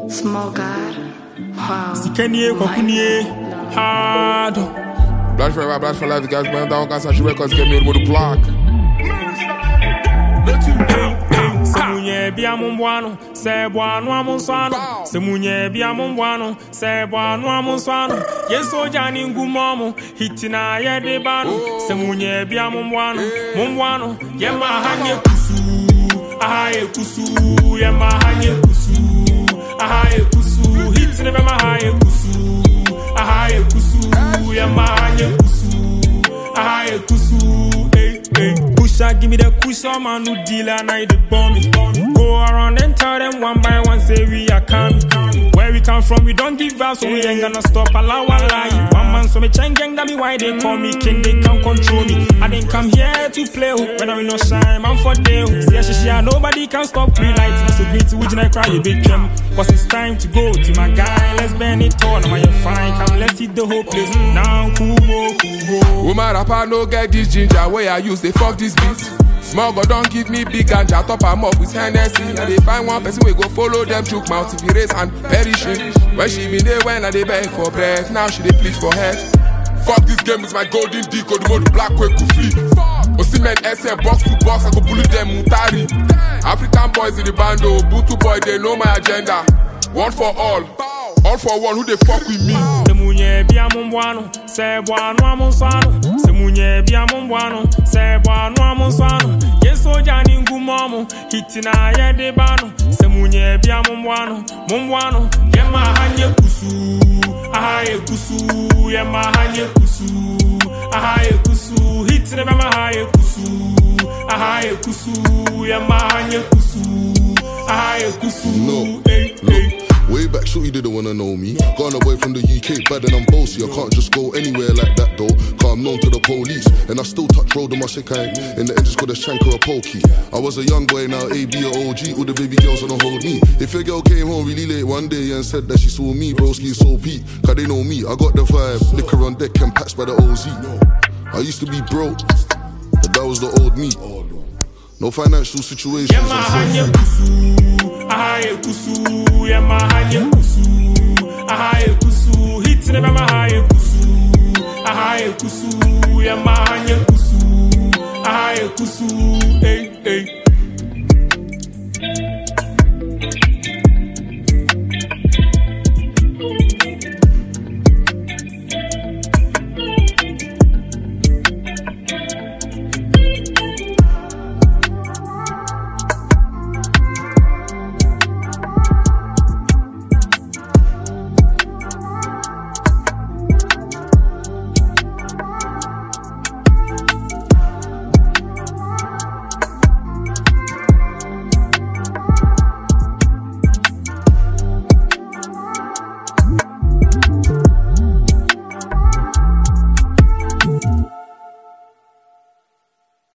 Small God. Wow. Sikenie Kokunie. Hard. Blash for life, the guys, man, down, guys, I should records get me on the block. Semunye bia mumbwano, se bwanu amunswano. Semunye bia mumbwano, se bwanu amunswano. Yeso jani ngumomo, hitina ye debano. Semunye bia mumbwano, yema hanye kusu. Ahaye kusu, yema hanye kusu. Ahaye kusu, hitina bema haye kusu. Ahaye kusu, yema hanye kusu. Ahaye kusu, Pusha, give me the cushion, man, who deal and I the bomb me. Go around and tell them one by one, say we are coming. Where we come from, we don't give up, so we ain't gonna stop. Allow a lie. One man, so me chain gang, that me why they call me king, they can't control me. I didn't come here to play, when I no shine, I'm for day. See, nobody can stop me lights. So great to which I cry, you big them. Cause it's time to go to my guy, let's burn it all. Now you're fine, come let's hit the whole place. Now, Kumo. Woman rapper no get this ginger, where I use they fuck this beat. Small God don't give me big ganja, top am up with Hennessy. And they find one person we go follow them chook mouth if he raise and perishing. When she been there when I they beg for bread, now she they plead for head. Fuck this game is my golden dick, or the mode black way could flee. Osimhen SM box to box, I go bully them Mutari. African boys in the bando, Butu boy they know my agenda. One for all for one who they fuck with me. Semunye bia mumbwano, se bwanu amunswano. Semunye bia mumbwano, se bwanu amunswano. Yeso jani ngumomo, hitina ye debano. Semunye bia mumbwano, yema hanye kusu. Ahaye kusu, yema hanye kusu. Ahaye kusu, hitina bema haye kusu. Ahaye kusu, yema hanye kusu. Ahaye kusu. Look. Way back, shorty didn't wanna know me. Gone away from the UK, better than bossy. I can't just go anywhere like that though. Cause I'm known to the police, and I still touch road on my sick eye. In the end, just got a shank or a pokey. I was a young boy, now AB or OG. All the baby girls wanna hold me. If a girl came home really late one day and said that she saw me, broski so Pete. Cause they know me, I got the vibe. Liquor on deck and packs by the OZ. I used to be broke, but that was the old me. No financial situations. Ahaye kusu, yema hanye kusu. Ahaye kusu, hitina bema haye kusu. Ahaye kusu, yema hanye kusu. Ahaye kusu,